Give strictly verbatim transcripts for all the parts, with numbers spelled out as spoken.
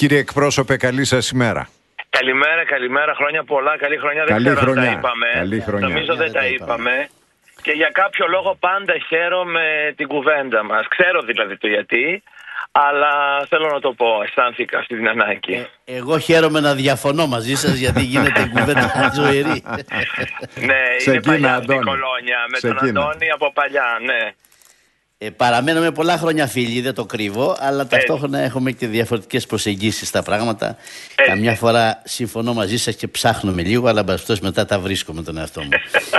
Κύριε εκπρόσωπε, καλή σας ημέρα. Καλημέρα, καλημέρα, χρόνια πολλά, καλή χρονιά. Καλή δεν ξέρω χρονιά. αν τα είπαμε. Καλή χρονιά. Νομίζω δεν τα είπαμε. Και για κάποιο λόγο πάντα χαίρομαι την κουβέντα μας. Ξέρω δηλαδή το γιατί, αλλά θέλω να το πω, αισθάνθηκα αυτή την ανάγκη. Ε, εγώ χαίρομαι να διαφωνώ μαζί σας, γιατί γίνεται κουβέντα ζωηρή. Ναι, είναι παλιά αυτή η κολόνια με Ξεκίνα. τον Αντώνη από παλιά, ναι. Ε, παραμένουμε πολλά χρόνια φίλοι, δεν το κρύβω, αλλά ταυτόχρονα έχουμε και διαφορετικές προσεγγίσεις στα πράγματα. Έτσι. Καμιά φορά συμφωνώ μαζί σας και ψάχνουμε λίγο, αλλά μπαστός μετά τα βρίσκω με τον εαυτό μου.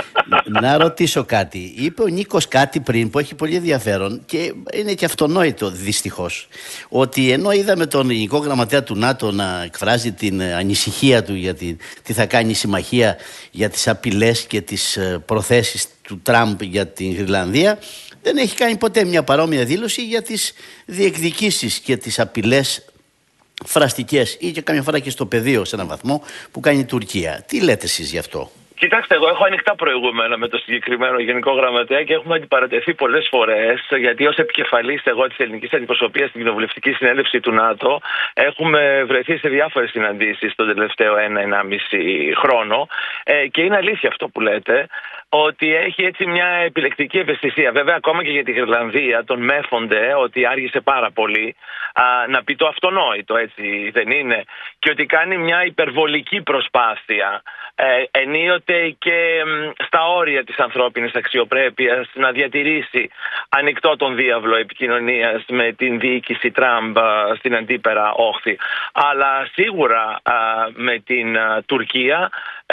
Να ρωτήσω κάτι. Είπε ο Νίκος κάτι πριν που έχει πολύ ενδιαφέρον και είναι και αυτονόητο δυστυχώς. Ότι ενώ είδαμε τον Γενικό Γραμματέα του ΝΑΤΟ να εκφράζει την ανησυχία του για τη, τι θα κάνει η συμμαχία για τις απειλές και τις προθέσεις του Τραμπ για την Γροιλανδία, δεν έχει κάνει ποτέ μια παρόμοια δήλωση για τις διεκδικήσεις και τις απειλές φραστικές ή και καμιά φορά και στο πεδίο σε έναν βαθμό που κάνει η Τουρκία. Τι λέτε εσείς γι' αυτό? Κοιτάξτε, εγώ έχω ανοιχτά προηγούμενα με το συγκεκριμένο Γενικό Γραμματέα και έχουμε αντιπαρατεθεί πολλές φορές, γιατί ως επικεφαλής εγώ της ελληνικής αντιπροσωπείας στην κοινοβουλευτική συνέλευση του ΝΑΤΟ έχουμε βρεθεί σε διάφορες συναντήσεις τον τελευταίο ένα-ενάμιση χρόνο ε, και είναι αλήθεια αυτό που λέτε, ότι έχει έτσι μια επιλεκτική ευαισθησία. Βέβαια, ακόμα και για τη Γροιλανδία τον μέθονται ότι άργησε πάρα πολύ α, να πει το αυτονόητο, έτσι δεν είναι, και ότι κάνει μια υπερβολική προσπάθεια ε, ενίοτε και μ, στα όρια της ανθρώπινης αξιοπρέπειας να διατηρήσει ανοιχτό τον διάβλο επικοινωνίας με την διοίκηση Τραμπ α, στην αντίπερα όχθη. Αλλά σίγουρα α, με την α, Τουρκία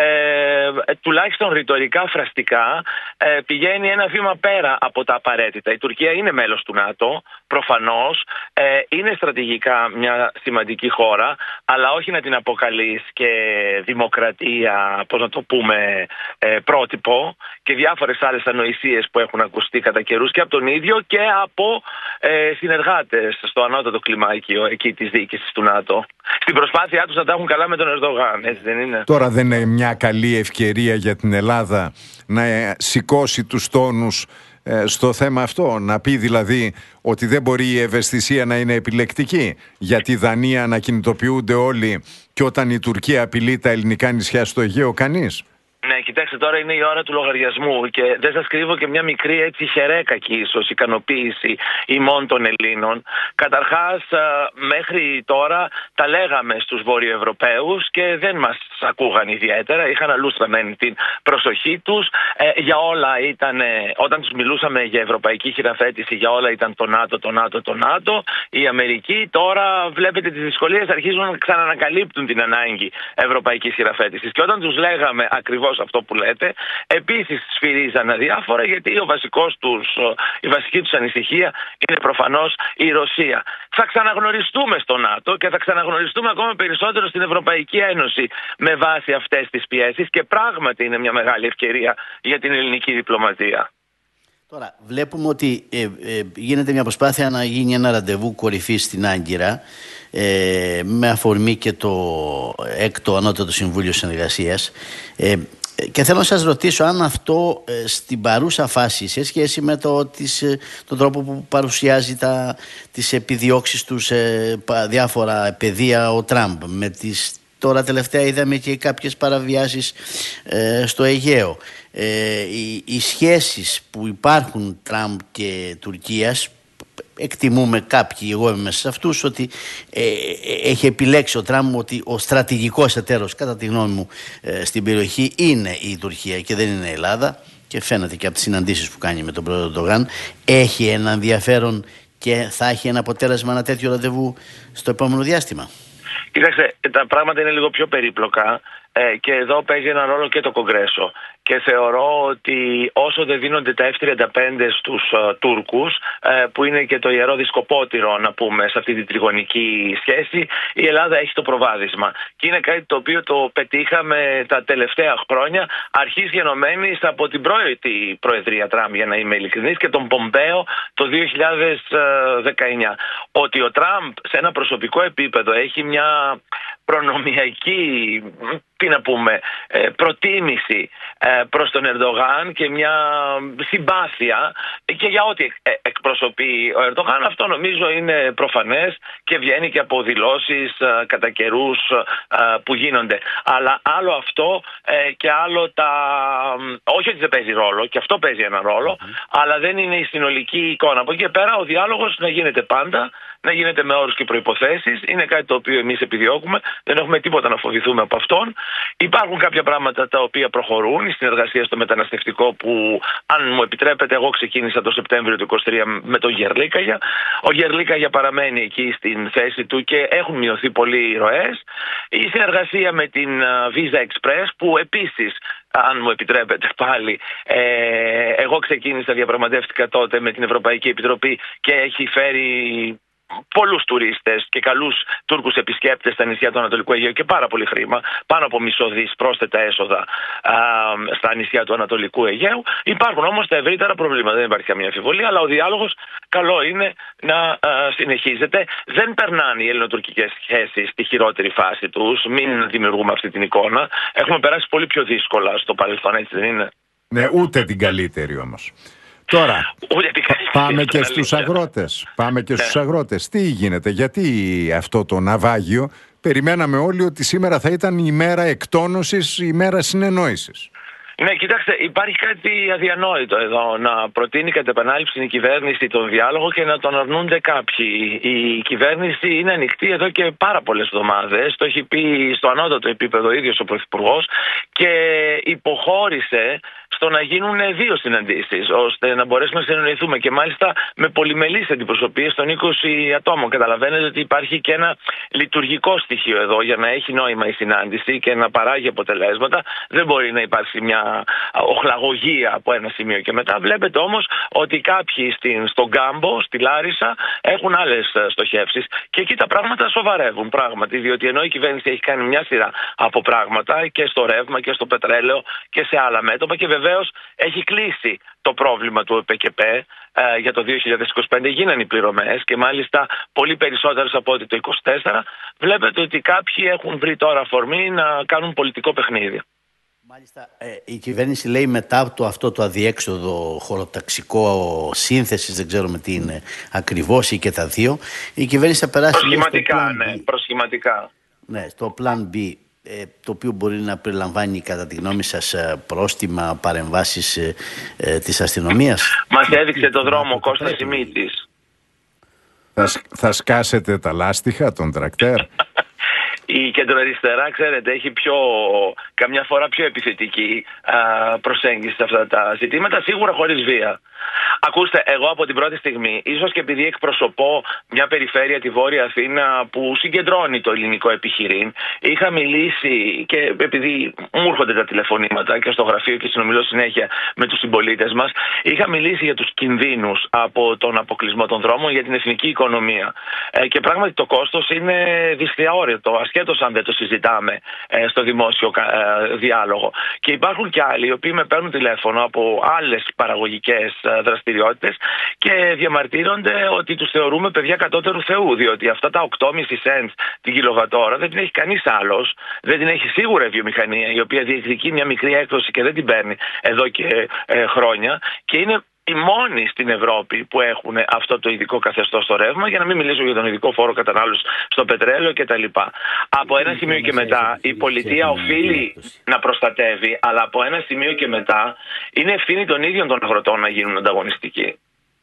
Ε, τουλάχιστον ρητορικά, φραστικά ε, πηγαίνει ένα βήμα πέρα από τα απαραίτητα. Η Τουρκία είναι μέλος του ΝΑΤΟ, προφανώς ε, είναι στρατηγικά μια σημαντική χώρα, αλλά όχι να την αποκαλείς και δημοκρατία, πώς να το πούμε, ε, πρότυπο, και διάφορες άλλες ανοησίες που έχουν ακουστεί κατά καιρούς και από τον ίδιο και από ε, συνεργάτες στο ανώτατο κλιμάκιο εκεί της διοίκησης του ΝΑΤΟ, στην προσπάθειά τους να τα έχουν καλά με τον Ερντογάν, έτσι δεν είναι? Τώρα δεν είναι μια καλή ευκαιρία για την Ελλάδα να σηκώσει τους τόνους ε, στο θέμα αυτό, να πει δηλαδή ότι δεν μπορεί η ευαισθησία να είναι επιλεκτική, γιατί η Δανία να κινητοποιούνται όλοι και όταν η Τουρκία απειλεί τα ελληνικά νησιά στο Αιγαίο κανείς? Ναι, κοιτάξτε, τώρα είναι η ώρα του λογαριασμού και δεν σας κρύβω και μια μικρή έτσι χερέκακη ίσως ικανοποίηση ημών των Ελλήνων. Καταρχάς, μέχρι τώρα τα λέγαμε στους Βορειοευρωπαίους και δεν μας ακούγαν ιδιαίτερα, είχαν αλλού στραμμένη την προσοχή τους. Ε, για όλα ήταν, όταν τους μιλούσαμε για ευρωπαϊκή χειραφέτηση, για όλα ήταν το ΝΑΤΟ, το ΝΑΤΟ, το ΝΑΤΟ. Η Αμερική τώρα βλέπετε τις δυσκολίες, αρχίζουν να ξανανακαλύπτουν την ανάγκη ευρωπαϊκής χειραφέτησης. Και όταν τους λέγαμε ακριβώς αυτό που λέτε, επίσης σφυρίζαν αδιάφορα, γιατί ο βασικός τους, η βασική τους ανησυχία είναι προφανώς η Ρωσία. Θα ξαναγνωριστούμε στο ΝΑΤΟ και θα ξαναγνωριστούμε ακόμα περισσότερο στην Ευρωπαϊκή Ένωση με βάση αυτές τις πιέσεις και πράγματι είναι μια μεγάλη ευκαιρία για την ελληνική διπλωματία. Τώρα βλέπουμε ότι ε, ε, γίνεται μια προσπάθεια να γίνει ένα ραντεβού κορυφής στην Άγκυρα ε, με αφορμή και το έκτο Ανώτατο Συμβούλιο Συνεργασίας. Ε, Και θέλω να σας ρωτήσω αν αυτό ε, στην παρούσα φάση, σε σχέση με το, τις, ε, τον τρόπο που παρουσιάζει τα, τις επιδιώξεις του σε διάφορα πεδία ο Τραμπ, με τις, τώρα τελευταία είδαμε και κάποιες παραβιάσεις ε, στο Αιγαίο, ε, οι, οι σχέσεις που υπάρχουν Τραμπ και Τουρκίας, εκτιμούμε κάποιοι, εγώ είμαι μέσα σε αυτούς, ότι ε, έχει επιλέξει ο Τραμπ ότι ο στρατηγικός εταίρος, κατά τη γνώμη μου, ε, στην περιοχή είναι η Τουρκία και δεν είναι η Ελλάδα, και φαίνεται και από τις συναντήσεις που κάνει με τον πρόεδρο Ερντογάν. Έχει ένα ενδιαφέρον και θα έχει ένα αποτέλεσμα ένα τέτοιο ραντεβού στο επόμενο διάστημα? Κοιτάξτε, τα πράγματα είναι λίγο πιο περίπλοκα ε, και εδώ παίζει ένα ρόλο και το Κογκρέσο. Και θεωρώ ότι όσο δεν δίνονται τα εφ τριάντα πέντε στους uh, Τούρκους, uh, που είναι και το ιερό δισκοπότηρο, να πούμε, σε αυτή την τριγωνική σχέση, η Ελλάδα έχει το προβάδισμα. Και είναι κάτι το οποίο το πετύχαμε τα τελευταία χρόνια, αρχής γενομένης από την πρώτη προεδρία Τραμπ, για να είμαι ειλικρινής, και τον Πομπέο το δύο χιλιάδες δεκαεννιά. Ότι ο Τραμπ σε ένα προσωπικό επίπεδο έχει μια προνομιακή, τι να πούμε, προτίμηση προς τον Ερντογάν και μια συμπάθεια και για ό,τι εκπροσωπεί ο Ερντογάν. Αυτό νομίζω είναι προφανές και βγαίνει και από δηλώσεις κατά καιρούς που γίνονται. Αλλά άλλο αυτό και άλλο τα... Όχι ότι δεν παίζει ρόλο, και αυτό παίζει ένα ρόλο, mm-hmm. αλλά δεν είναι η συνολική εικόνα. Από εκεί και πέρα ο διάλογος να γίνεται πάντα, να γίνεται με όρους και προϋποθέσεις. Είναι κάτι το οποίο εμείς επιδιώκουμε. Δεν έχουμε τίποτα να φοβηθούμε από αυτόν. Υπάρχουν κάποια πράγματα τα οποία προχωρούν. Η συνεργασία στο μεταναστευτικό που, αν μου επιτρέπετε, εγώ ξεκίνησα το Σεπτέμβριο του είκοσι τρία με τον Γερλίκαγια. Ο Γερλίκαγια παραμένει εκεί στην θέση του και έχουν μειωθεί πολλοί οι ροές. Η συνεργασία με την Visa Express που επίσης, αν μου επιτρέπετε πάλι, ε, εγώ ξεκίνησα, διαπραγματεύτηκα τότε με την Ευρωπαϊκή Επιτροπή και έχει φέρει πολλούς τουρίστες και καλούς Τούρκους επισκέπτες στα νησιά του Ανατολικού Αιγαίου και πάρα πολύ χρήμα, πάνω από μισό δις πρόσθετα έσοδα α, στα νησιά του Ανατολικού Αιγαίου. Υπάρχουν όμως τα ευρύτερα προβλήματα, δεν υπάρχει καμία αμφιβολία, αλλά ο διάλογος καλό είναι να α, συνεχίζεται. Δεν περνάνε οι ελληνοτουρκικές σχέσεις στη χειρότερη φάση τους, μην δημιουργούμε αυτή την εικόνα. Έχουμε περάσει πολύ πιο δύσκολα στο παρελθόν, έτσι δεν είναι? Ναι, ούτε την καλύτερη όμως. Τώρα, πάμε και στους αγρότες. Πάμε και στους αγρότες. Τι γίνεται, γιατί αυτό το ναυάγιο, περιμέναμε όλοι ότι σήμερα θα ήταν η μέρα εκτόνωσης, η μέρα συνεννόησης. Ναι, κοιτάξτε, υπάρχει κάτι αδιανόητο εδώ. Να προτείνει κατ' επανάληψη η κυβέρνηση τον διάλογο και να τον αρνούνται κάποιοι. Η κυβέρνηση είναι ανοιχτή εδώ και πάρα πολλές εβδομάδες. Το έχει πει στο ανώτατο επίπεδο ο ίδιος ο Πρωθυπουργός και υποχώρησε στο να γίνουν δύο συναντήσεις, ώστε να μπορέσουμε να συνεννοηθούμε και μάλιστα με πολυμελείς αντιπροσωπείες των είκοσι ατόμων. Καταλαβαίνετε ότι υπάρχει και ένα λειτουργικό στοιχείο εδώ για να έχει νόημα η συνάντηση και να παράγει αποτελέσματα. Δεν μπορεί να υπάρξει μια οχλαγωγία από ένα σημείο και μετά. Βλέπετε όμως ότι κάποιοι στην, στον Κάμπο, στη Λάρισα, έχουν άλλες στοχεύσεις και εκεί τα πράγματα σοβαρεύουν πράγματι, διότι ενώ η κυβέρνηση έχει κάνει μια σειρά από πράγματα και στο ρεύμα και στο πετρέλαιο και σε άλλα μέτωπα και βεβαίως έχει κλείσει το πρόβλημα του ΕΠΚΠ ε, για το δύο χιλιάδες είκοσι πέντε, γίνανε οι πληρωμές και μάλιστα πολύ περισσότερες από ό,τι το είκοσι τέσσερα. Βλέπετε ότι κάποιοι έχουν βρει τώρα αφορμή να κάνουν πολιτικό παιχνίδι. Μάλιστα, ε, η κυβέρνηση λέει μετά το αυτό το αδιέξοδο χωροταξικό σύνθεσης, δεν ξέρουμε τι είναι ακριβώς ή και τα δύο, η κυβέρνηση θα περάσει προσχηματικά, ναι, προσχηματικά. Ναι, στο Plan B, ε, το οποίο μπορεί να περιλαμβάνει κατά τη γνώμη σας πρόστιμα, παρεμβάσεις ε, ε, της αστυνομίας. Μας έδειξε το δρόμο ο Κώστας Σιμίτης. Θα, θα σκάσετε τα λάστιχα των τρακτέρ. Η κεντροαριστερά, ξέρετε, έχει πιο, καμιά φορά πιο επιθετική α, προσέγγιση σε αυτά τα ζητήματα, σίγουρα χωρίς βία. Ακούστε, εγώ από την πρώτη στιγμή, ίσως και επειδή εκπροσωπώ μια περιφέρεια, τη Βόρεια Αθήνα, που συγκεντρώνει το ελληνικό επιχειρήν, είχα μιλήσει και επειδή μου έρχονται τα τηλεφωνήματα και στο γραφείο και συνομιλώ συνέχεια με τους συμπολίτες μας, είχα μιλήσει για τους κινδύνους από τον αποκλεισμό των δρόμων για την εθνική οικονομία. Ε, και πράγματι το κόστος είναι δυσδιαόρυτο, ασχέτως αν δεν το συζητάμε ε, στο δημόσιο ε, διάλογο. Και υπάρχουν και άλλοι οι οποίοι με παίρνουν τηλέφωνο από άλλες παραγωγικές δραστηριότητες και διαμαρτύρονται ότι τους θεωρούμε παιδιά κατώτερου Θεού, διότι αυτά τα οκτώ κόμμα πέντε cents την κιλοβατόρα δεν την έχει κανείς άλλος, δεν την έχει σίγουρα η βιομηχανία, η οποία διεκδικεί μια μικρή έκδοση και δεν την παίρνει εδώ και ε, χρόνια και είναι οι μόνοι στην Ευρώπη που έχουν αυτό το ειδικό καθεστώς στο ρεύμα, για να μην μιλήσω για τον ειδικό φόρο κατανάλωσης στο πετρέλαιο κτλ. Από ένα σημείο και μετά η πολιτεία οφείλει να προστατεύει, αλλά από ένα σημείο και μετά είναι ευθύνη των ίδιων των αγροτών να γίνουν ανταγωνιστικοί.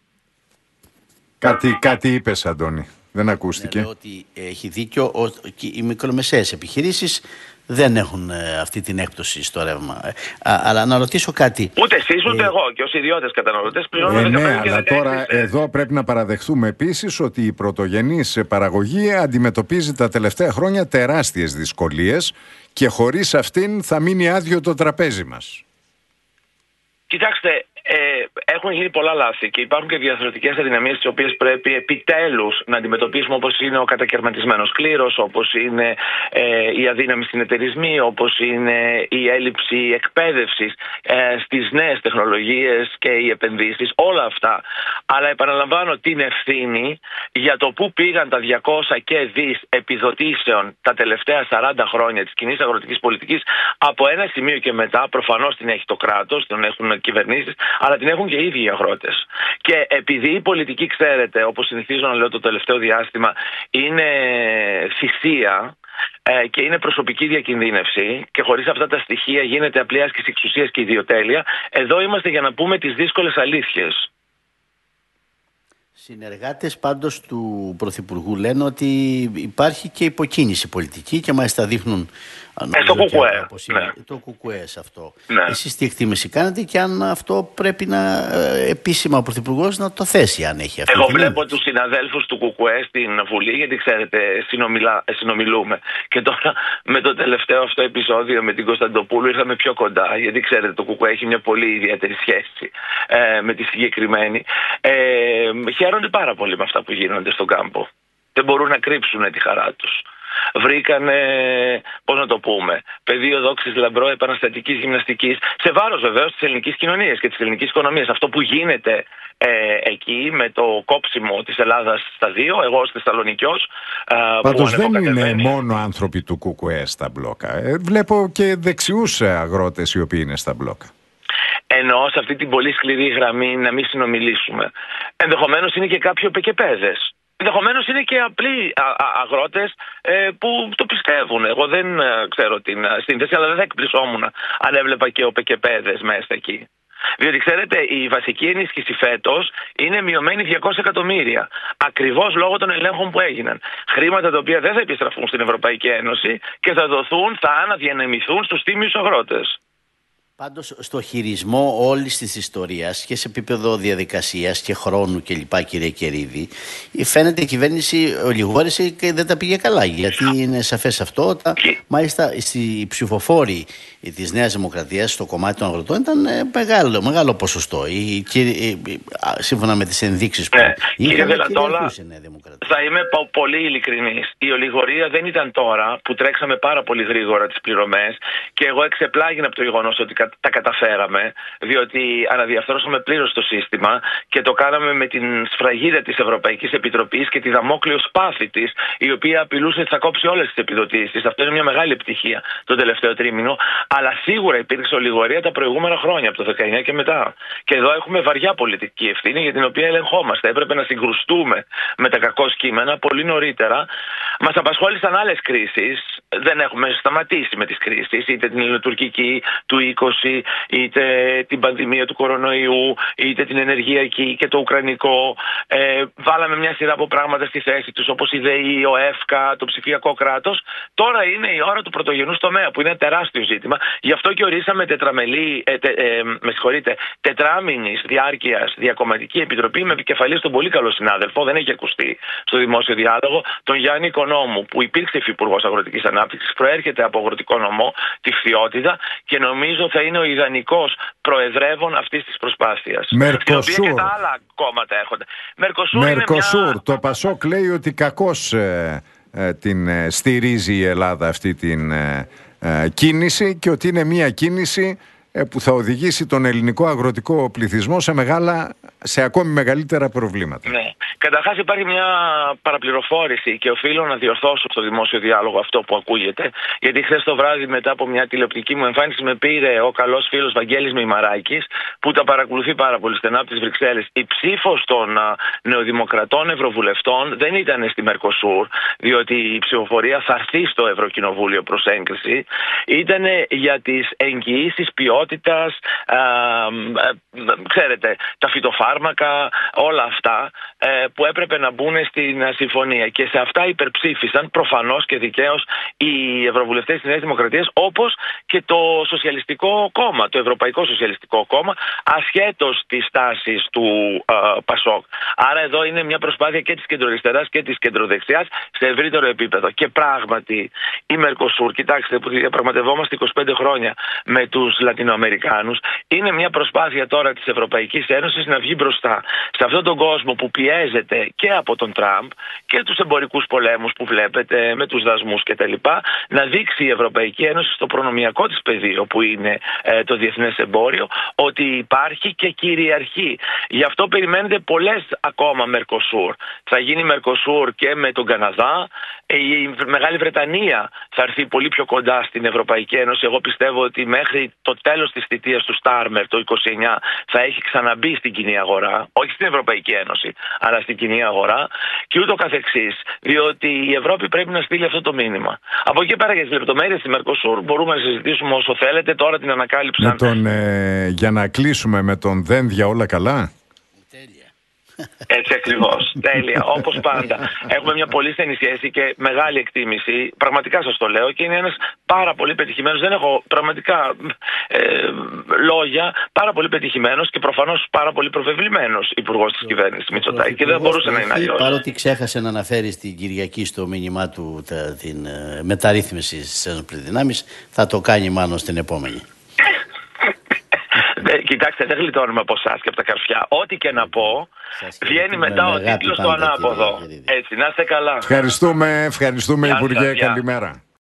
Κάτι, κάτι είπες, Αντώνη, δεν ακούστηκε. Ναι, ότι έχει δίκιο, οι μικρομεσαίες επιχειρήσεις δεν έχουν ε, αυτή την έκπτωση στο ρεύμα. Ε, α, αλλά να ρωτήσω κάτι. Ούτε εσείς ούτε ε, εγώ και ως ιδιώτες καταναλωτές πληρώνουμε ε, δεκαπέντε ναι, και αλλά τώρα εδώ πρέπει να παραδεχθούμε επίσης ότι η πρωτογενής παραγωγή αντιμετωπίζει τα τελευταία χρόνια τεράστιες δυσκολίες και χωρίς αυτήν θα μείνει άδειο το τραπέζι μας. Κοιτάξτε, ε, έχουν γίνει πολλά λάθη και υπάρχουν και διαθροτικές αδυναμίες τις οποίες πρέπει επιτέλους να αντιμετωπίσουμε, όπως είναι ο κατακαιρματισμένος κλήρος, όπως είναι ε, οι αδύναμοι συνεταιρισμοί, όπως είναι η έλλειψη εκπαίδευσης ε, στις νέες τεχνολογίες και οι επενδύσεις, όλα αυτά. Αλλά επαναλαμβάνω την ευθύνη για το πού πήγαν τα διακόσια και δις επιδοτήσεων τα τελευταία σαράντα χρόνια της κοινής αγροτικής πολιτικής. Από ένα σημείο και μετά, προφανώς την έχει το κράτος, την έχουν κυβερνήσεις, αλλά την έχουν και οι ίδιοι οι αγρότες. Και επειδή η πολιτική, ξέρετε, όπως συνηθίζω να λέω το τελευταίο διάστημα, είναι θυσία και είναι προσωπική διακινδύνευση και χωρίς αυτά τα στοιχεία γίνεται απλή άσκηση εξουσίας και ιδιοτέλεια, εδώ είμαστε για να πούμε τις δύσκολες αλήθειες. Συνεργάτες πάντως του Πρωθυπουργού λένε ότι υπάρχει και υποκίνηση πολιτική και μάλιστα δείχνουν ε, το κουκουέ. Ναι. Το κουκουέ σε αυτό. Ναι. Εσείς τι εκτίμηση κάνετε και αν αυτό πρέπει να επίσημα ο Πρωθυπουργός να το θέσει, αν έχει αυτή. Εγώ την βλέπω ένδειξη. τους συναδέλφους του κουκουέ στην Βουλή, γιατί ξέρετε συνομιλά, συνομιλούμε, και τώρα με το τελευταίο αυτό επεισόδιο με την Κωνσταντοπούλου ήρθαμε πιο κοντά, γιατί ξέρετε το κουκουέ έχει μια πολύ ιδιαίτερη σχέση ε, με τη συγκεκριμένη. Ε, χαίρονται πάρα πολύ με αυτά που γίνονται στον κάμπο. Δεν μπορούν να κρύψουν τη χαρά τους. Βρήκανε, πώς να το πούμε, πεδίο δόξης λαμπρό επαναστατικής γυμναστικής, σε βάρος βεβαίως της ελληνικής κοινωνίας και της ελληνικής οικονομίας. Αυτό που γίνεται ε, εκεί με το κόψιμο της Ελλάδας στα δύο, εγώ ως Θεσσαλονικιός. Πάντως δεν είναι μόνο άνθρωποι του ΚΚΕ στα μπλόκα. Ε, βλέπω και δεξιούς αγρότες οι οποίοι είναι στα μπλόκα. Ενώ σε αυτή την πολύ σκληρή γραμμή να μην συνομιλήσουμε. Ενδεχομένως είναι και κάποιοι πεκεπέδες. Ενδεχομένως είναι και απλοί α, α, αγρότες ε, που το πιστεύουν. Εγώ δεν ε, ξέρω την ε, σύνθεση, αλλά δεν θα εκπλησόμουν αν έβλεπα και οπεκεπέδες μέσα εκεί. Διότι ξέρετε, η βασική ενίσχυση φέτος είναι μειωμένη διακόσια εκατομμύρια. Ακριβώς λόγω των ελέγχων που έγιναν. Χρήματα τα οποία δεν θα επιστραφούν στην Ευρωπαϊκή Ένωση και θα δοθούν, θα αναδιανεμηθούν στους τίμιους αγρότες. Πάντως στο χειρισμό όλης της ιστορίας και σε επίπεδο διαδικασίας και χρόνου κλπ, κύριε Κερίδη, φαίνεται η κυβέρνηση ολιγόρησε και δεν τα πήγε καλά, γιατί είναι σαφές αυτό. Τα, μάλιστα οι ψηφοφόροι της Νέας Δημοκρατίας στο κομμάτι των αγροτών ήταν μεγάλο, μεγάλο ποσοστό, η, η, σύμφωνα με τις ενδείξεις που ναι, είχαμε, κυριαρχούσε η Νέα Δημοκρατία. Θα είμαι πολύ ειλικρινής. Η ολιγορία δεν ήταν τώρα που τρέξαμε πάρα πολύ γρήγορα τις πληρωμές και εγώ εξεπλάγινα από το γεγονός ότι τα καταφέραμε, διότι αναδιαρθρώσαμε πλήρως το σύστημα και το κάναμε με την σφραγίδα της Ευρωπαϊκής Επιτροπής και τη δαμόκλειο σπάθη της, η οποία απειλούσε ότι θα κόψει όλες τις επιδοτήσεις. Αυτό είναι μια μεγάλη επιτυχία το τελευταίο τρίμηνο, αλλά σίγουρα υπήρξε ολιγορία τα προηγούμενα χρόνια, από το δεκαεννιά και μετά. Και εδώ έχουμε βαριά πολιτική ευθύνη για την οποία ελεγχόμαστε. Έπρεπε να συγκρουστούμε με τα κακό κείμενα πολύ νωρίτερα. Μας απασχόλησαν άλλες κρίσεις. Δεν έχουμε σταματήσει με τις κρίσεις, είτε την ελληνοτουρκική του είκοσι, είτε την πανδημία του κορονοϊού, είτε την ενεργειακή και το ουκρανικό. Ε, βάλαμε μια σειρά από πράγματα στη θέση τους, όπως η ΔΕΗ, ο ΕΦΚΑ, το ψηφιακό κράτος. Τώρα είναι η ώρα του πρωτογενούς τομέα, που είναι ένα τεράστιο ζήτημα. Γι' αυτό και ορίσαμε τετραμελή, ε, τε, ε, με συγχωρείτε, τετράμινης διάρκειας διακομματική επιτροπή με επικεφαλής τον πολύ καλό συνάδελφο, δεν έχει ακουστεί στο δημόσιο διάλογο, τον Γιάννη Οικονόμου, που υπήρξε υφυπουργός αγροτικής ανάπτυξης, προέρχεται από αγροτικό νομό, τη Φθιώτιδα, και νομίζω θα είναι ο ιδανικός προεδρεύων αυτής της προσπάθειας. Μερκοσούρ. Στην οποία και τα άλλα κόμματα έρχονται. Μερκοσούρ, Μερκοσούρ. Είναι μια... Το Πασόκ λέει ότι κακώς ε, ε, την ε, στηρίζει η Ελλάδα αυτή την ε, ε, κίνηση και ότι είναι μια κίνηση ε, που θα οδηγήσει τον ελληνικό αγροτικό πληθυσμό σε, μεγάλα, σε ακόμη μεγαλύτερα προβλήματα. Ναι. Καταρχάς υπάρχει μια παραπληροφόρηση και οφείλω να διορθώσω στο δημόσιο διάλογο αυτό που ακούγεται, γιατί χθες το βράδυ μετά από μια τηλεοπτική μου εμφάνιση με πήρε ο καλός φίλος Βαγγέλης Μημαράκης, που τα παρακολουθεί πάρα πολύ στενά από τις Βρυξέλλες. Η ψήφος των α, νεοδημοκρατών ευρωβουλευτών δεν ήταν στη Μερκοσούρ, διότι η ψηφοφορία θα έρθει στο Ευρωκοινοβούλιο προς έγκριση. Ήταν για τις εγγυήσεις ποιότητας, α, α, ξέρετε, τα φυτοφάρμακα, όλα αυτά ε, που έπρεπε να μπουν στην συμφωνία. Και σε αυτά υπερψήφισαν προφανώς και δικαίως οι ευρωβουλευτές της Νέας Δημοκρατίας, όπως και το Σοσιαλιστικό Κόμμα, το Ευρωπαϊκό Σοσιαλιστικό Κόμμα, ασχέτως της τάσης του ε, Πασόκ. Άρα εδώ είναι μια προσπάθεια και της κεντροαριστεράς και της κεντροδεξιάς σε ευρύτερο επίπεδο. Και πράγματι η Μερκοσούρ, κοιτάξτε, που διαπραγματευόμαστε είκοσι πέντε χρόνια με τους Λατινοαμερικάνους, είναι μια προσπάθεια τώρα της Ευρωπαϊκής Ένωσης να βγει μπροστά. Σε αυτόν τον κόσμο που πιέζεται χρειάζεται και από τον Τραμπ και τους εμπορικούς πολέμους που βλέπετε με τους δασμούς κτλ. Να δείξει η Ευρωπαϊκή Ένωση στο προνομιακό της πεδίο που είναι ε, το διεθνές εμπόριο ότι υπάρχει και κυριαρχεί. Γι' αυτό περιμένετε πολλές ακόμα Μερκοσούρ. Θα γίνει Μερκοσούρ και με τον Καναδά. Η Μεγάλη Βρετανία θα έρθει πολύ πιο κοντά στην Ευρωπαϊκή Ένωση. Εγώ πιστεύω ότι μέχρι το τέλος της θητείας του Στάρμερ το είκοσι εννιά θα έχει ξαναμπεί στην κοινή αγορά, όχι στην Ευρωπαϊκή Ένωση, αλλά στην κοινή αγορά και ούτω καθεξής. Διότι η Ευρώπη πρέπει να στείλει αυτό το μήνυμα. Από εκεί πέρα για τις λεπτομέρειες της Μερκοσούρ μπορούμε να συζητήσουμε όσο θέλετε. Τώρα την ανακάλυψαν. Με τον, ε, για να κλείσουμε με τον Δένδια όλα καλά. Έτσι ακριβώς. Τέλεια. Όπως πάντα. Έχουμε μια πολύ στενή σχέση και μεγάλη εκτίμηση. Πραγματικά σας το λέω και είναι ένας πάρα πολύ πετυχημένος. Δεν έχω πραγματικά ε, λόγια. Πάρα πολύ πετυχημένος και προφανώς πάρα πολύ προβεβλημένος υπουργός της κυβέρνησης Μητσοτάκη. Και δεν μπορούσε να είναι αλλιώς. Παρότι ξέχασε να αναφέρει στην Κυριακή στο μήνυμά του τα, την ε, μεταρρύθμιση στις ένοπλες δυνάμεις, θα το κάνει μάλλον στην επόμενη. Ε, κοιτάξτε, δεν γλιτώνουμε από εσάς και από τα καρφιά. Ό,τι και να πω, βγαίνει μετά ο τίτλος στο ανάποδο. Έτσι, να είστε καλά. Ευχαριστούμε, ευχαριστούμε Υπουργέ, καλημέρα.